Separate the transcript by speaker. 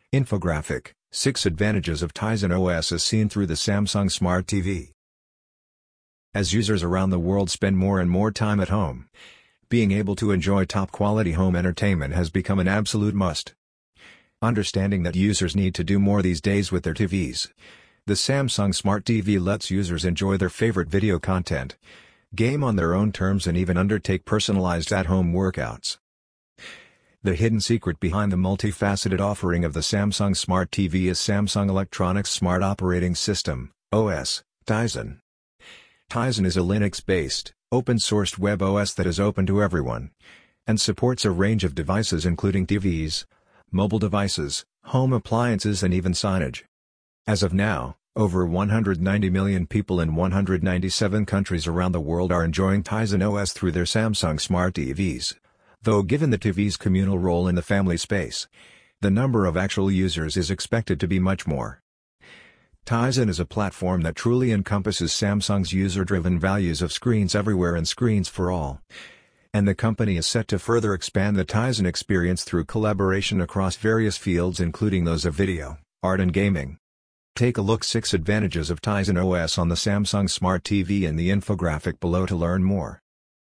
Speaker 1: Infographic: 6 advantages of Tizen OS as seen through the Samsung Smart TV. As users around the world spend more and more time at home, being able to enjoy top-quality home entertainment has become an absolute must. Understanding that users need to do more these days with their TVs, the Samsung Smart TV lets users enjoy their favorite video content, game on their own terms and even undertake personalized at-home workouts. The hidden secret behind the multifaceted offering of the Samsung Smart TV is Samsung Electronics Smart Operating System, OS, Tizen. Tizen is a Linux-based, open-sourced web OS that is open to everyone, and supports a range of devices including TVs, mobile devices, home appliances and even signage. As of now, over 190 million people in 197 countries around the world are enjoying Tizen OS through their Samsung Smart TVs. Though given the TV's communal role in the family space, the number of actual users is expected to be much more. Tizen is a platform that truly encompasses Samsung's user-driven values of screens everywhere and screens for all. And the company is set to further expand the Tizen experience through collaboration across various fields including those of video, art and gaming. Take a look 6 advantages of Tizen OS on the Samsung Smart TV in the infographic below to learn more.